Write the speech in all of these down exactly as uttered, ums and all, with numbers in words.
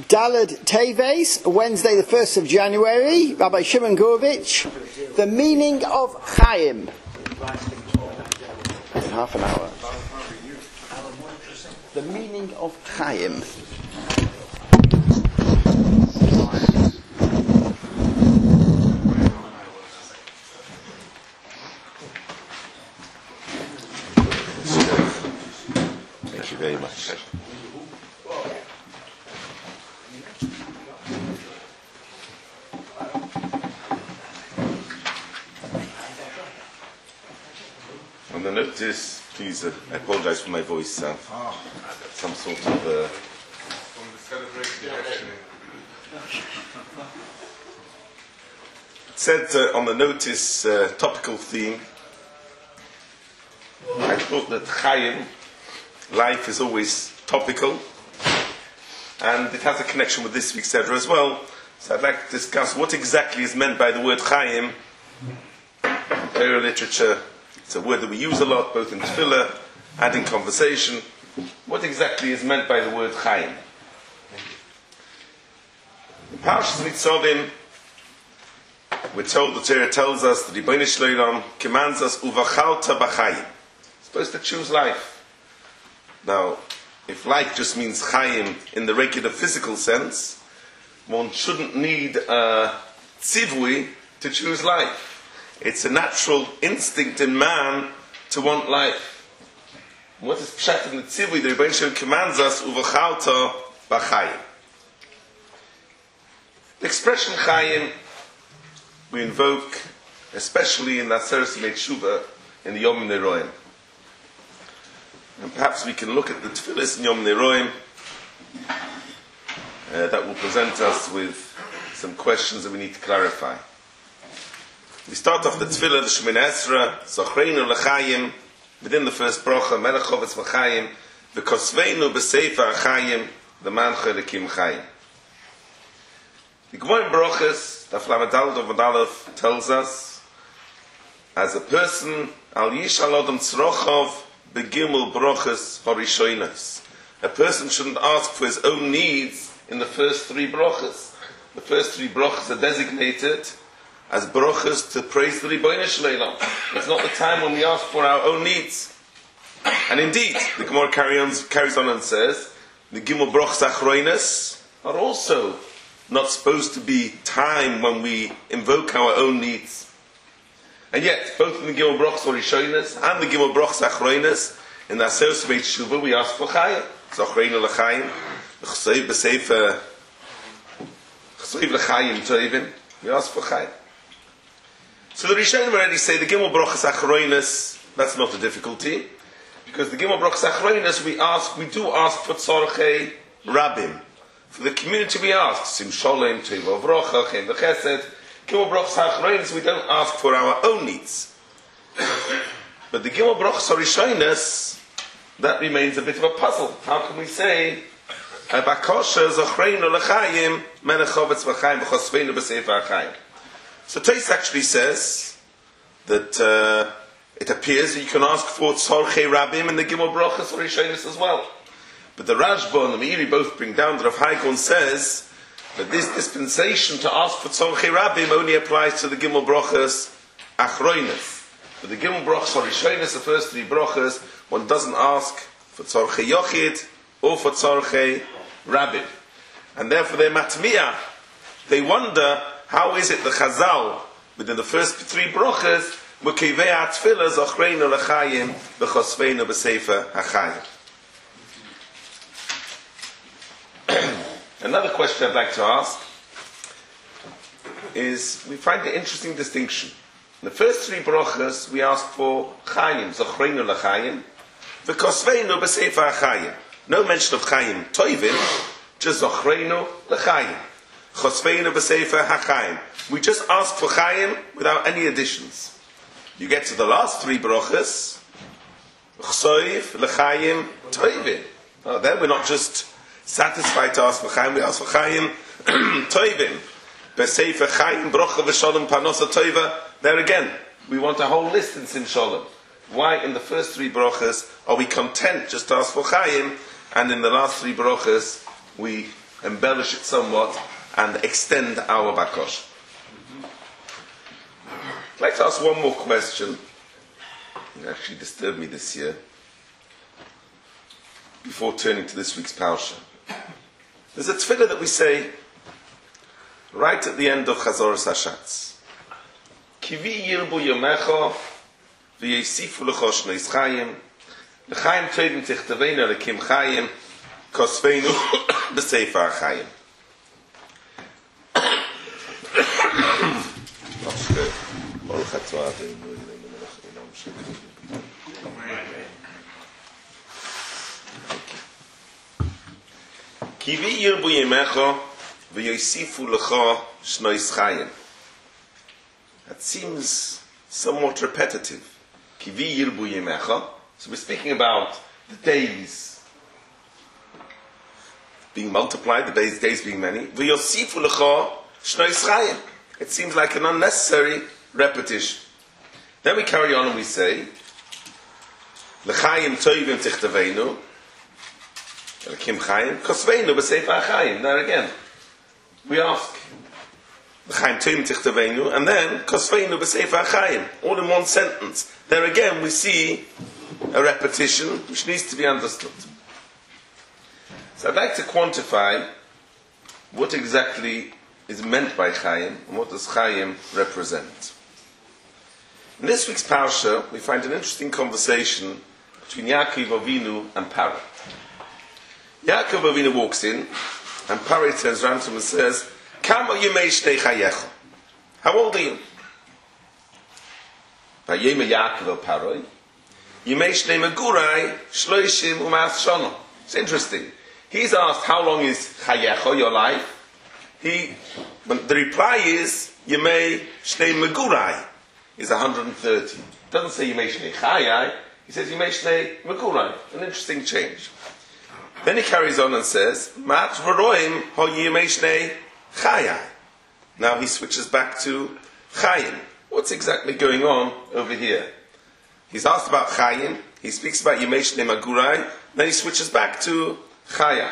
Daled Teves, Wednesday the first of January, Rabbi Shimon Gurovich, the meaning of Chaim. In half an hour. The meaning of Chaim. Thank you very much. On the notice, please, uh, I apologize for my voice. Uh, I've got some sort of. Uh, it said uh, on the notice, uh, topical theme. I thought that Chaim, life, is always topical, and it has a connection with this week's Seder as well. So I'd like to discuss what exactly is meant by the word Chaim. Torah literature. It's a word that we use a lot, both in tefillah and in conversation. What exactly is meant by the word Chaim? In Parshas Nitzavim, we're told, the Torah tells us that Ribono Shel Olam commands us, Uvachalta b'Chaim. Supposed to choose life. Now, if life just means Chaim in the regular physical sense, one shouldn't need a tzivui to choose life. It's a natural instinct in man to want life. What is pshat in the tzivui? The Ribono Shel Olam commands us, Uvachalta b'Chaim. The expression Chaim we invoke, especially in the Aseres Yemei Tshuva, in the Yom Neroim. And perhaps we can look at the tefillas in Yom Neroim uh, that will present us with some questions that we need to clarify. We start off the tefillah, the Shemoneh Esrei, Zochreinu L'Chaim, within the first bracha, Melech Chovetz V'Chaim, V'Kosveinu B'Sefer HaChaim, the Mancha L'Kim Chaim. The Gemara in Brochus, Daf Lamed Daled Amud Aleph, tells us, as a person, Al Yishal Adam Tzrochov, Begimul Brochus Horishonos. A person shouldn't ask for his own needs in the first three brochas. The first three brochas are designated as brochas to praise the Ribono Shel Olam. It's not the time when we ask for our own needs. And indeed, the Gemara carry on, carries on and says, the Gimel Brochas Achronos are also not supposed to be time when we invoke our own needs. And yet, both in the Gimel Brochas Horishonos and the Gimel Brochas Achronos, in the Aseres Yemei Tshuva, we ask for Chaim. Zochreinu L'Chaim, Chsoiv B'Sefer, Chsoiv L'Chaim Tovim, we ask for Chaim. So the Rishonim already say the Gimel Brochas Achronos, that's not a difficulty, because the Gimel Brochas Achronos, we ask, we do ask for Tzorchei Rabim. For the community we ask, Sim Sholem, Teiva Vrocha, Chem V'Chesed. Gimel Brochas Achronos, we don't ask for our own needs. But the Gimel Brochas Horishonos, that remains a bit of a puzzle. How can we say, Bakosha Zochreinu L'Chaim, Melech Chovetz V'Chaim, V'Chosveinu B'Sefer HaChaim. So Tais actually says that uh, it appears that you can ask for Tzorchei Rabim in the Gimel Brochas Horishonos as well. But the Rashba and the Meiri both bring down that Rav Hai Gaon says that this dispensation to ask for Tzorchei Rabim only applies to the Gimel Brochas Achronos. For the Gimel Brochas Horishonos, the first three brochas, one doesn't ask for Tzorchei Yochid or for Tzorchei Rabim. And therefore they're matmiyah. They wonder, how is it the Chazal, within the first three brochas, Mukevei HaTfilah Zochreinu L'Chaim V'Chosveinu B'Sefer HaChaim. Another question I'd like to ask is, we find an interesting distinction. In the first three brochas, we ask for Chaim, Zochreinu L'Chaim, V'Kosveinu B'Sefer HaChaim. No mention of Chaim Tovim, just Zochreinu L'Chaim, Chosveinu B'Sefer HaChaim. We just ask for Chaim without any additions. You get to the last three brochas, Chsoiv L'Chaim Tovim. Oh, then we're not just satisfied to ask for Chaim, we ask for Chaim Tovim. B'Sefer Chaim, Brocha V'Sholem, Parnosa Tova. There again, we want a whole list in Sim Sholem. Why in the first three brochas are we content just to ask for Chaim, and in the last three brochas we embellish it somewhat, and extend our bakosh. I'd like to ask one more question. It actually disturbed me this year. Before turning to this week's parsha, there's a tefillah that we say right at the end of Chazoras Hashatz. Kivi yirbu yomecho v'yesifu lecho shneis chayim l'chayim tovim tichtavenu lekim chayim kosveinu b'sefer chayim. Kivi yirbu yemecho v'yosifu lecha shnois chayim. That seems somewhat repetitive. Kivi yirbu yemecha. So we're speaking about the days being multiplied, the days, days being many. V'yosifu lecha shnois chayim. It seems like an unnecessary repetition. Then we carry on and we say, L'chayim tovim tichtavenu, L'kim chayim, kosveinu b'sefer chayim. There again, we ask, L'chayim tovim tichtavenu, and then, kosveinu b'sefer chayim. All in one sentence. There again, we see a repetition which needs to be understood. So I'd like to quantify what exactly is meant by chayim, and what does chayim represent. In this week's parsha, we find an interesting conversation between Yaakov Avinu and Paro. Yaakov Avinu walks in, and Paro turns around to him and says, Kama yemei shnei chayecha. How old are you? Vayema Yaakov el Paro, yemei shnei megurai shloishim u'mas shana. It's interesting. He's asked, how long is chayecha, your life? He, but the reply is, yemei shnei megurai. Is one hundred thirty. It doesn't say Yemei Shnei Chayai, he says Yemei Shnei Megurai. An interesting change. Then he carries on and says, Mat v'roim ho Yemei Shnei Chayai. Now he switches back to Chayim. What's exactly going on over here? He's asked about Chayim, he speaks about Yemei Shnei Megurai, then he switches back to Chayai.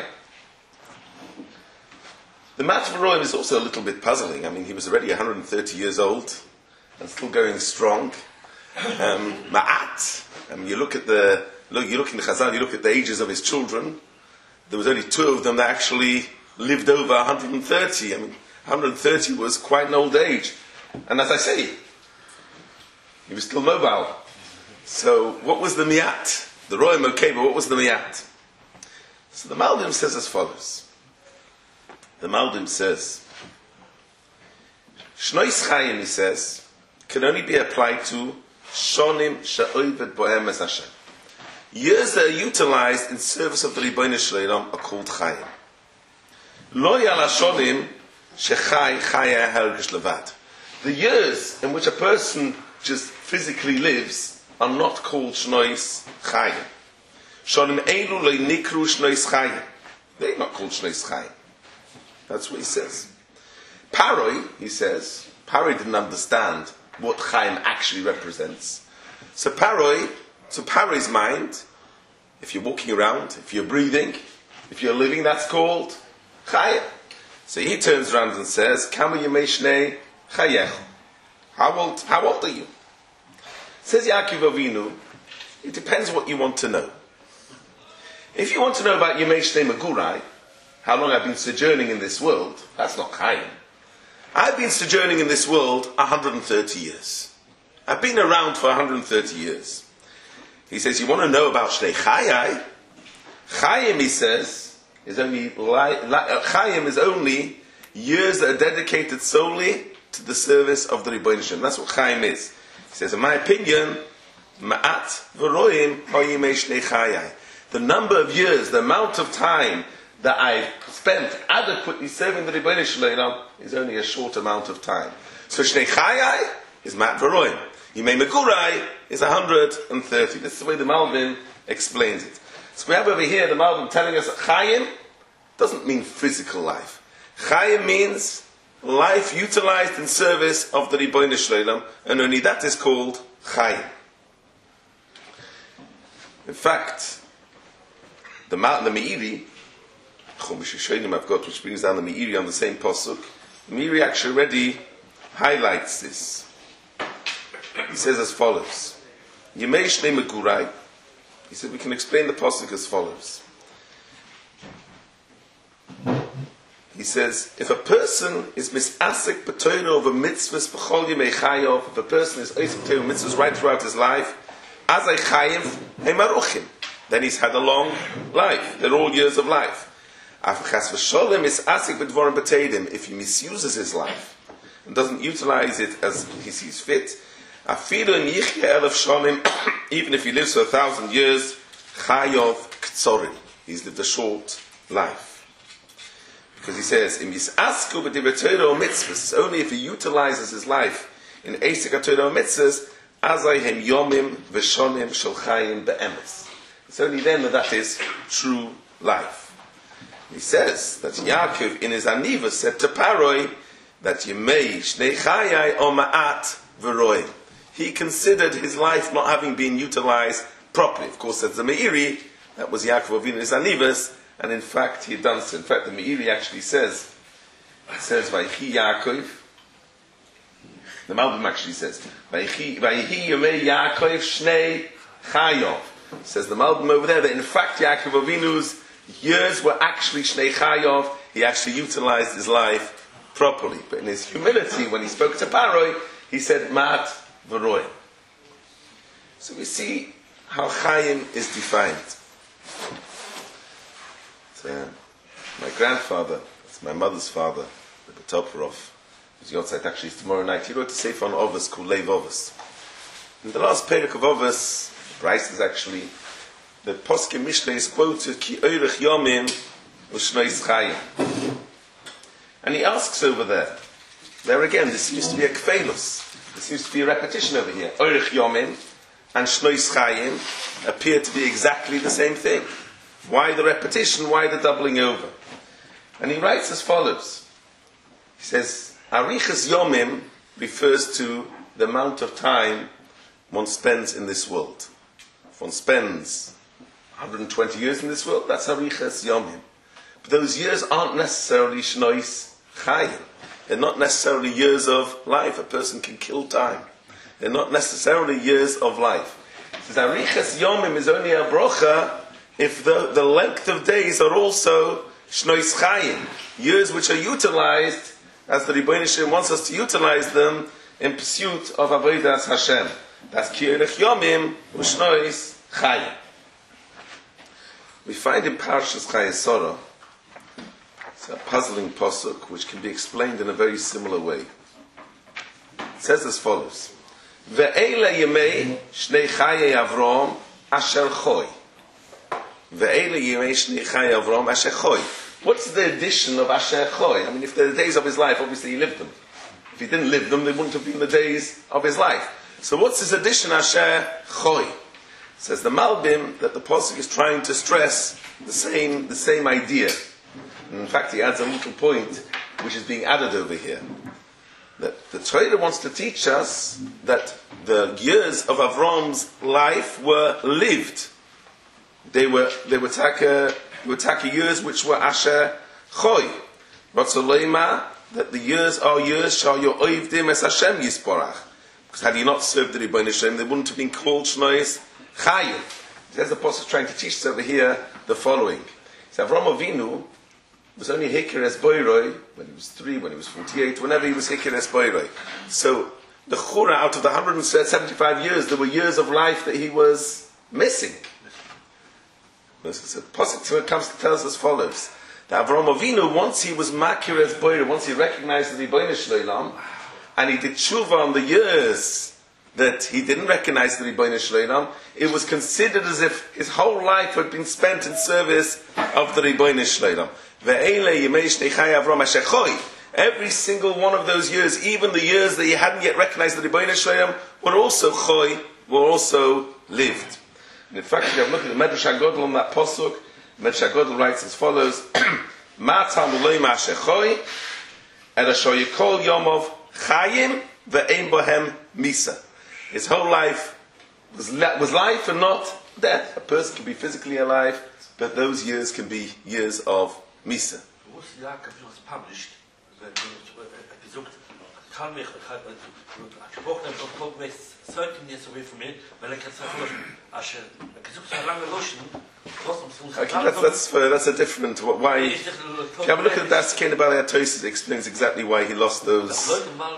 The Mat v'roim is also a little bit puzzling. I mean, he was already one hundred thirty years old, and still going strong. Um, Ma'at. I mean, you look at the look. You look in the Chazal. You look at the ages of his children. There was only two of them that actually lived over one hundred thirty. I mean, one hundred thirty was quite an old age. And as I say, he was still mobile. So, what was the mi'at? The roim okay, but what was the mi'at? So the Maldim says as follows. The Maldim says, Shnois Chayim, he says, can only be applied to shonim she'oived bohem es Hashem. Years that are utilized in service of the Ribono Shel Olam are called chayim. Lo yal shonim shechai chaya hergish levad. The years in which a person just physically lives are not called shnois chayim. Shonim elu lo nikru shnois chayim. They're not called shnois chayim. That's what he says. Paroi, he says, Paroi didn't understand what Chaim actually represents. So Paroi, to Paroi's mind, if you're walking around, if you're breathing, if you're living, that's called Chaim. So he turns around and says, Kama yemei shnei chayech. How old, how old are you? Says Yaakov Avinu, it depends what you want to know. If you want to know about Yemei Shnei Megurai, how long I've been sojourning in this world, that's not Chaim. I've been sojourning in this world one hundred thirty years. I've been around for one hundred thirty years. He says, you want to know about Shnei Chayai? Chayim, he says, is only li- li- Chayim is only years that are dedicated solely to the service of the Ribono Shel Olam. That's what Chayim is. He says, in my opinion, Ma'at v'roim hoyimei Shnei Chayai. The number of years, the amount of time that I've spent adequately serving the Ribono Shel Olam is only a short amount of time. So Shnei Chayai is Ma'at v'roim. Yemei Megurai is one hundred thirty. This is the way the Malvin explains it. So we have over here the Malvin telling us that Chayim doesn't mean physical life. Chayim means life utilized in service of the Ribono Shel Olam, and only that is called Chayim. In fact, the Mount, the Meiri, Chumash Rishonim I've got, which brings down the Meiri on the same pasuk. The Meiri actually already highlights this. He says as follows: Yemei Shnei Megurai. He said we can explain the pasuk as follows. He says, if a person is misasik b'toino of a mitzvahs b'chol yemei chayov, if a person is oisik b'toino mitzvahs right throughout his life, azay chayiv heimaruchim, then he's had a long life. They're all years of life. Afchas v'sholem is asik b'dvorim b'teidim, if he misuses his life and doesn't utilize it as he sees fit, afilu im yichya elef shonim, even if he lives for a thousand years, chayov ktsorim, he's lived a short life. Because he says, "Im yisasku b'divrei Torah or mitzvahs." It's only if he utilizes his life in eisik Torah or mitzvahs, azay hem yomim v'shonim shel chayim be'emes. It's only then that that is true life. He says that Yaakov in his Aniva said to Paroi that Yemei shnei chayai o ma'at v'roi. He considered his life not having been utilized properly. Of course, that's the Meiri. That was Yaakov Avinu in his Anivas. And in fact, he had done so. In fact, the Meiri actually says, it says, Vayhi Yaakov. The Malbim actually says, Vayhi Yomei Yaakov Shnei Chayov. Says the Malbim over there that in fact Yaakov Avinu's years were actually Shnei Chayov. He actually utilized his life properly. But in his humility, when he spoke to Paroi, he said, Ma'at V'roi. So we see how Chayim is defined. Uh, my grandfather, it's my mother's father, the Betoporov, who's Yotzeit, actually it's tomorrow night, he wrote a sefer on Ovos called Leiv Ovos. In the last perek of Ovos, Bryce is actually, the Poskim Mishnah is quoted, Ki Oirech Yomim U'Shnois Chayim. And he asks over there, there again, this seems to be a kfelus, there seems to be a repetition over here. Oirech Yomim and Shnois Chayim appear to be exactly the same thing. Why the repetition? Why the doubling over? And he writes as follows. He says, Arichas Yomim refers to the amount of time one spends in this world. If one spends one hundred twenty years in this world, that's Arichas Yomim. But those years aren't necessarily Shnois Chayim. They're not necessarily years of life. A person can kill time. They're not necessarily years of life. He says, Arichas Yomim is only a brocha if the, the length of days are also Shnois Chayim, years which are utilized as the Rebbeinu Shem wants us to utilize them in pursuit of Avodas Hashem. That's Ki Oirech Yomim U'Shnois Chayim. We find in Parshas Chayei Sarah, it's a puzzling pasuk which can be explained in a very similar way. It says as follows: Ve'ele Yemei Shnei Chayei Avrom Asher Choy. What's the addition of Asher Choy? I mean, if they're the days of his life, obviously he lived them. If he didn't live them, they wouldn't have been the days of his life. So what's his addition, Asher Choy? Says the Malbim that the Pasuk is trying to stress the same, the same idea. And in fact, he adds a little point which is being added over here. That the Torah wants to teach us that the years of Avram's life were lived. They were they were taka were taka years which were Asher Choy. But Soleima, that the years are years shall your oivdim es Hashem yisporach. Because had he not served the Rebbeinu Shem, they wouldn't have been called Shnois Chayim. There's the apostle trying to teach us over here the following. So Avram Avinu was only Hikir es Boiroi when he was three, when he was forty-eight, whenever he was Hikir es Boiroi. So the Chura, out of the one hundred seventy-five years, there were years of life that he was missing. So the Pasuk comes to tell us as follows: that Avraham Avinu, once he was makir as boyer, once he recognized the Rebbeinu Shleilam, and he did tshuva on the years that he didn't recognize the Rebbeinu Shleilam, it was considered as if his whole life had been spent in service of the Rebbeinu Shleilam. Ve'ele yemei shnei chayei Avram asher choy. Every single one of those years, even the years that he hadn't yet recognized the Rebbeinu Shleilam, were also choy, were also lived. And in fact, if you have a look at the Medrash HaGodol on that Pasuk, Medrash HaGodol writes as follows: Ma talmuloi ma'asher choy, el asher yikol yomov chayim ve'ein bohem misa. His whole life was, was life and not death. A person can be physically alive, but those years can be years of Misa. Was Jakob was published, gesucht, kann mich, gesprochen von Progress thirteen years away from me, weil er kann sagen, als er gesucht so lange loschen, okay, that's, that's, uh, that's a different, why, if you have a look at that, Ken about Atosis explains exactly why he lost those.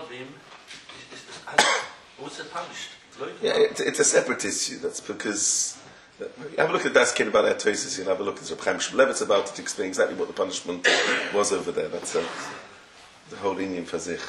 Yeah, it, it's a separate issue, that's because, uh, have a look at Das Ken about Atosis, you'll have a look at Reb Chaim Shmulevitz about it to explain exactly what the punishment was over there, that's uh, the whole Indian for sich.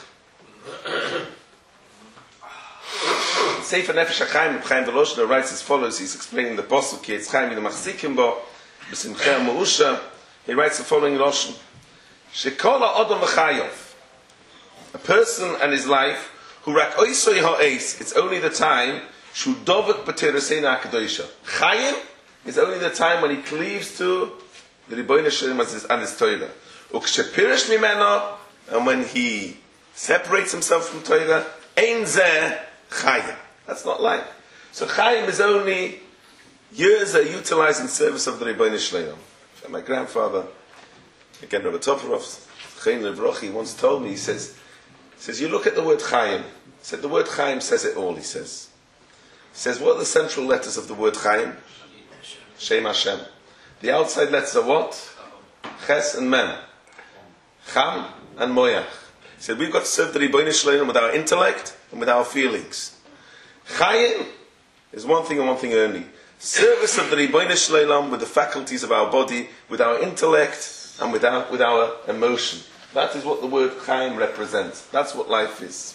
Sefer Nefesh HaChaim, Reb Chaim Volozhiner writes as follows, he's explaining the Posuk, Ki Etz Chaim Yidam Machzikim Bo, B'Simcha Ma'usha, he writes the following Loshen, Shekol HaOdom V'Chayov, a person and his life, who rak oisoi ha'eis, it's only the time, Shu Dovek B'Tereseina HaKadoisha. Chayim is only the time when he cleaves to the Ribono Shel Olam and his Torah. Ukshepirish Mimeno, and when he separates himself from Torah, Ein Zeh Chayim. That's not life. So Chayim is only years that are utilized in service of the Ribono Shel Olam. My grandfather, again Rabbi Toporov, Chaim Levrochi, once told me, he says, he says, you look at the word Chayim, he said, the word Chayim says it all, he says. He says, what are the central letters of the word Chayim? Shem Hashem. The outside letters are what? Ches and Mem. Cham and Moyach. He said, we've got to serve the Ribono Shel Olam with our intellect and with our feelings. Chayim is one thing and one thing only. Service of the Ribono Shel Olam with the faculties of our body, with our intellect and with our, with our emotion. That is what the word Chayim represents. That's what life is.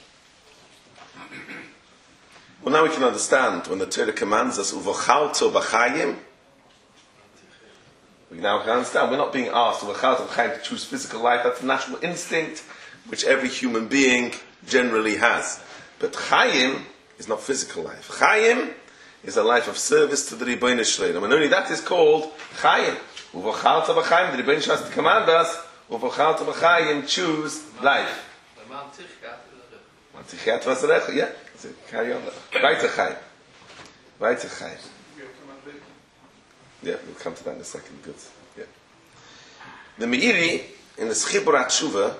Well, now we can understand when the Torah commands us, Uvochalto b'chayim. We now can understand. We're not being asked Uvochalto b'chayim to choose physical life. That's a natural instinct which every human being generally has. But Chayim is not physical life. Chayim is a life of service to the Ribono Shel Olam. And only that is called Chayim. Uvochalto b'chayim. The Ribono Shel Olam has to command us, Uvochalto b'chayim, choose life. Mantichat v'zarecha, yeah. Carry on. Weiter Chayim. Weiter Chayim. Yeah, we'll come to that in a second. Good. Yeah. The Meiri, in the Schiburat Tshuva,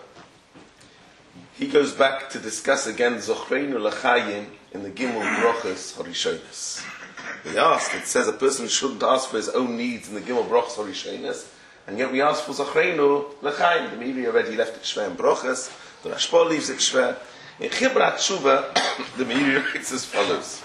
he goes back to discuss again Zochreinu L'Chayim in the Gimel Brochos Horishonos. He asked, it says a person shouldn't ask for his own needs in the Gimel Brochos Horishonos, and yet we ask for Zochreinu L'Chayim. The Meiri already left it Shver in Brochos, the Rashba leaves it Shver. In Chibrat Tshuva, the Meiri writes as follows.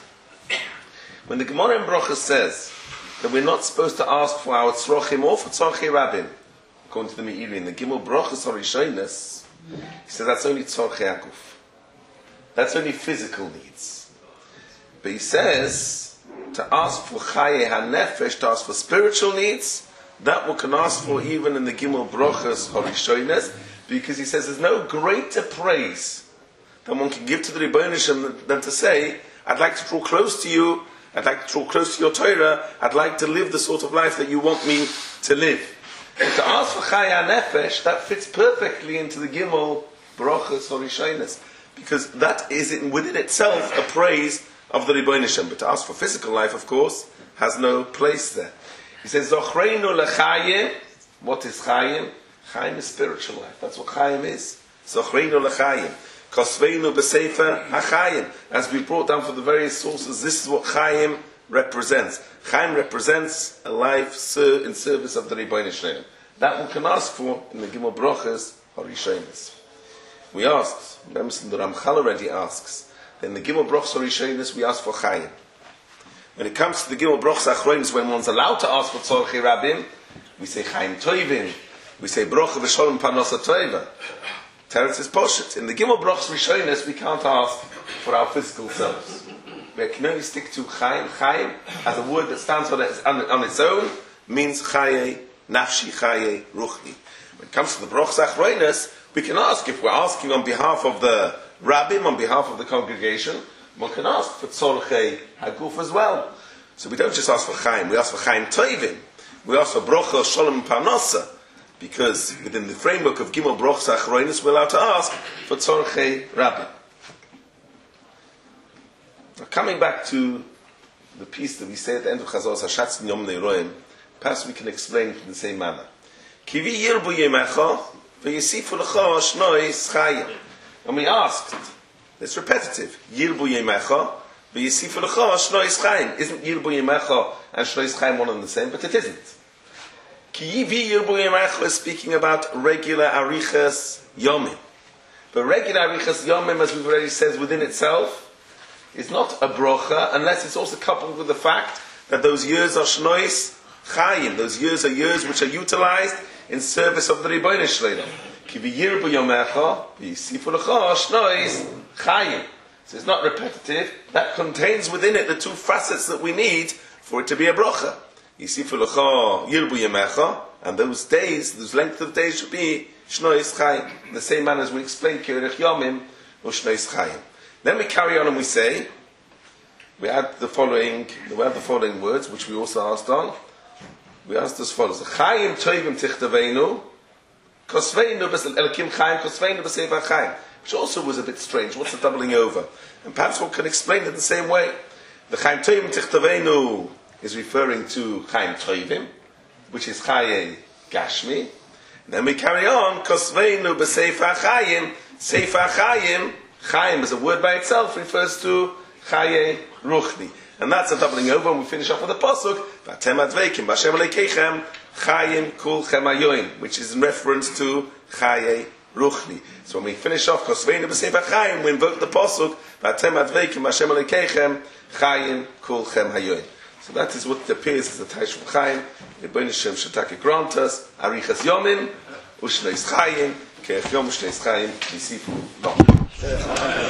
When the Gemara in Brochos says that we're not supposed to ask for our tzrochim or for tzorchei rabbim, according to the Meiri, in the Gimel Brochos Horishonos, he says that's only tzorchei aguf. That's only physical needs. But he says to ask for chaye hanefesh, to ask for spiritual needs, that we can ask for even in the Gimel Brochos Horishonos, because he says there's no greater praise that one can give to the Ribono Shel Olam than to say, I'd like to draw close to you, I'd like to draw close to your Torah, I'd like to live the sort of life that you want me to live. And to ask for Chaya Nefesh, that fits perfectly into the Gimel Brochos Horishonos, because that is in, within itself a praise of the Ribono Shel Olam. But to ask for physical life, of course, has no place there. He says, Zochreinu L'Chayim. What is Chayim? Chayim is spiritual life. That's what Chayim is. Zochreinu L'Chayim. Kosveinu b'sefer ha'chayim. As we brought down from the various sources, this is what Chayim represents. Chayim represents a life in service of the Ribono Shel Olam. That we can ask for in the Gimel Brochos Horishonos. We asked, remember the Ramchal already asks, in the Gimel Brochos Horishonos we ask for Chayim. When it comes to the Gimel Brochos Achronos, when one's allowed to ask for tzorchei rabbim, we say Chayim Toivim, we say Brocha v'Sholom Parnasa Toiva. Teretz is Poshet. In the Gimel Brochos Rishonos, we can't ask for our physical selves. We can only stick to Chaim. Chaim, as a word that stands on its, on, on its own, means Chaye, Nafshi, Chaye, Ruchni. When it comes to the Brochos Achronos, we can ask, if we're asking on behalf of the Rabbim, on behalf of the congregation, one can ask for Tzorchei Haguf as well. So we don't just ask for Chaim, we ask for Chaim Toivim. We ask for Brocha, Sholom, Parnasa. Because within the framework of Gimel Brochos Achronos, we're allowed to ask for Tzorchei Rabbim. Now, coming back to the piece that we say at the end of Chazos Hashatz Yom Neiroim, perhaps we can explain it in the same manner. Kivi yirbu yemecha, v'yisifu l'cha shnois chayim. And we asked, it's repetitive, yirbu yemecha, v'yisifu l'cha shnois chayim. Isn't yirbu yemecha and shnois chayim one and the same? But it isn't. Kivi yirbu yemecha is speaking about regular arichas yomim. But regular arichas yomim, as we've already said, within itself, is not a brocha unless it's also coupled with the fact that those years are shnois chayim. Those years are years which are utilized in service of the Rebbeinu Shleila. Ki v'yirbu yomecha v'yisifu l'cha shnois chayim. So it's not repetitive. That contains within it the two facets that we need for it to be a brocha. Yisifu l'cha yirbu yomecha, and those days, those length of days should be shnois chayim. In the same manner as we explained kirich yomim or shnois chayim. Then we carry on and we say, we add the following, we add the following words, which we also asked on. We asked as follows: Chayim toivim tichtavenu, kosveinu b'sel elkim chayim, kosveinu b'sefer chayim. Which also was a bit strange. What's the doubling over? And perhaps one can explain it the same way. The Chayim toivim tichtavenu is referring to Chayim toivim, which is Chayei Gashmi. And then we carry on, kosveinu b'sefer chayim, sefer chayim. Chayim as a word by itself refers to Chayei Ruchni. And that's a doubling over, and we finish off with a pasuk, Vatem adveikim b'Hashem Elokeichem Chayim kulchem hayoim, which is in reference to Chayei Ruchni. So when we finish off Kosveinu b'Sefer Chayim, we invoke the pasuk, Vatem adveikim b'Hashem Elokeichem Chayim kulchem hayoim. So that is what appears as the Taish from Chayim. Rebbeinu Shem Shetake grant us Arichas Yomim Ushneis Chayim Ke'ef Yom Ushneis Chayim Yisifu Lo.